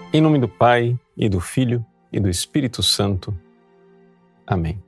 Em nome do Pai, e do Filho, e do Espírito Santo. Amém.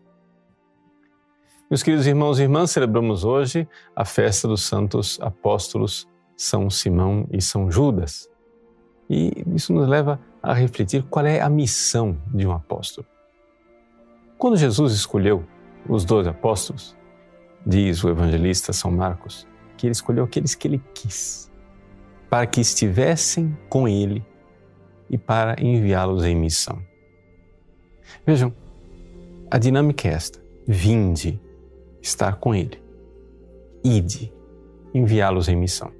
Meus queridos irmãos e irmãs, celebramos hoje a festa dos santos apóstolos São Simão e São Judas. E isso nos leva a refletir qual é a missão de um apóstolo. Quando Jesus escolheu os 12 apóstolos, diz o evangelista São Marcos, que ele escolheu aqueles que ele quis, para que estivessem com ele e para enviá-los em missão. Vejam, a dinâmica é esta: vinde, estar com ele, ide, enviá-los em missão.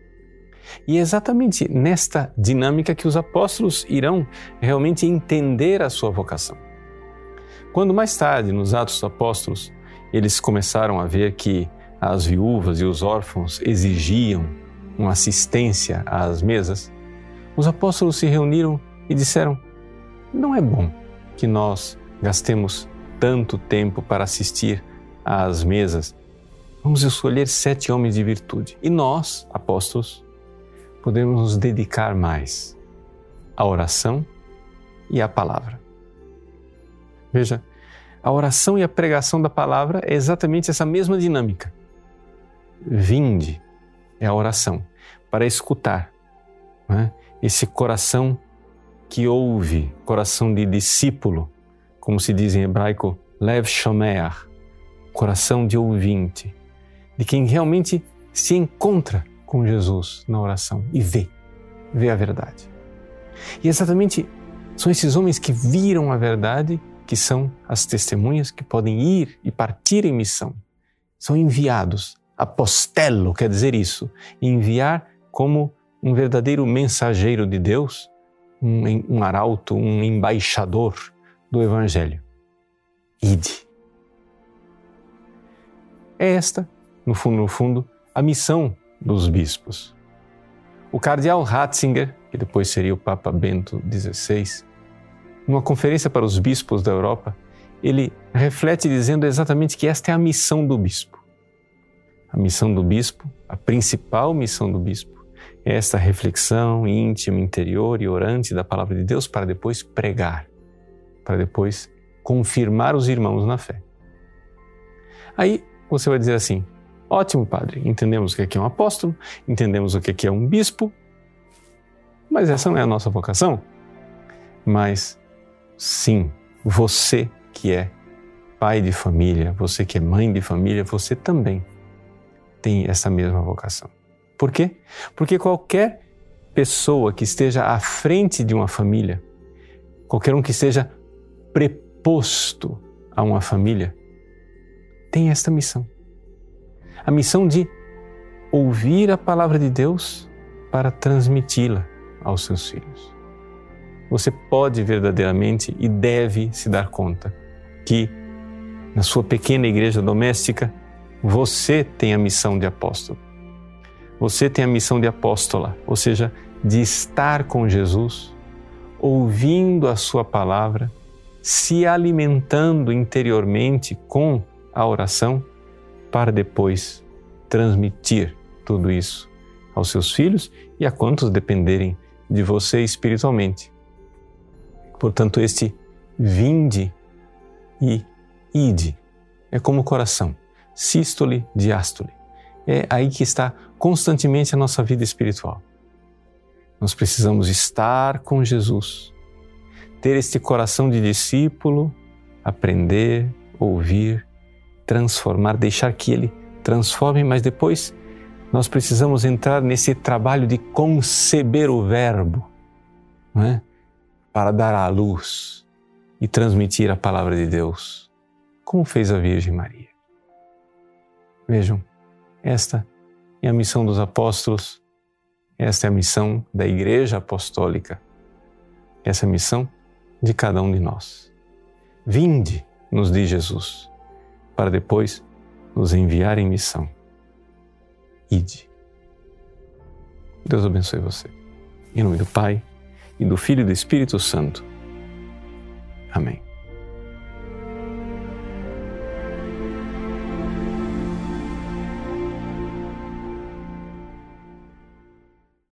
E é exatamente nesta dinâmica que os apóstolos irão realmente entender a sua vocação. Quando mais tarde, nos Atos dos Apóstolos, eles começaram a ver que as viúvas e os órfãos exigiam uma assistência às mesas, os apóstolos se reuniram e disseram: não é bom que nós gastemos tanto tempo para assistir às mesas. Vamos escolher 7 homens de virtude. E nós, apóstolos, podemos nos dedicar mais à oração e à palavra. Veja, a oração e a pregação da palavra é exatamente essa mesma dinâmica. Vinde é a oração, para escutar, não é? Esse coração que ouve, coração de discípulo, como se diz em hebraico, lev shomer, coração de ouvinte, de quem realmente se encontra com Jesus na oração e vê a verdade. E exatamente são esses homens que viram a verdade que são as testemunhas que podem ir e partir em missão. São enviados. Apostello quer dizer isso, enviar como um verdadeiro mensageiro de Deus, um arauto, um embaixador do Evangelho. Ide. É esta, no fundo, a missão dos bispos. O cardeal Ratzinger, que depois seria o Papa Bento XVI, numa conferência para os bispos da Europa, ele reflete dizendo exatamente que esta é a missão do bispo. A missão do bispo, a principal missão do bispo, é esta reflexão íntima, interior e orante da palavra de Deus para depois pregar, para depois confirmar os irmãos na fé. Aí você vai dizer assim: ótimo, padre, entendemos o que é um apóstolo, entendemos o que é um bispo, mas essa não é a nossa vocação. Mas sim, você que é pai de família, você que é mãe de família, você também tem essa mesma vocação. Por quê? Porque qualquer pessoa que esteja à frente de uma família, qualquer um que esteja preposto a uma família, tem esta missão. A missão de ouvir a palavra de Deus para transmiti-la aos seus filhos. Você pode verdadeiramente e deve se dar conta que na sua pequena igreja doméstica você tem a missão de apóstolo. Você tem a missão de apóstola, ou seja, de estar com Jesus, ouvindo a sua palavra, se alimentando interiormente com a oração, para depois transmitir tudo isso aos seus filhos e a quantos dependerem de você espiritualmente. Portanto, este vinde e ide é como o coração, sístole, diástole. É aí que está constantemente a nossa vida espiritual. Nós precisamos estar com Jesus, ter este coração de discípulo, aprender, ouvir, transformar, deixar que Ele transforme, mas depois nós precisamos entrar nesse trabalho de conceber o Verbo, não é? Para dar à luz e transmitir a palavra de Deus, como fez a Virgem Maria. Vejam, esta é a missão dos apóstolos, esta é a missão da Igreja Apostólica, essa é a missão de cada um de nós. Vinde, nos diz Jesus, para depois nos enviar em missão. Ide. Deus abençoe você. Em nome do Pai, e do Filho e do Espírito Santo. Amém.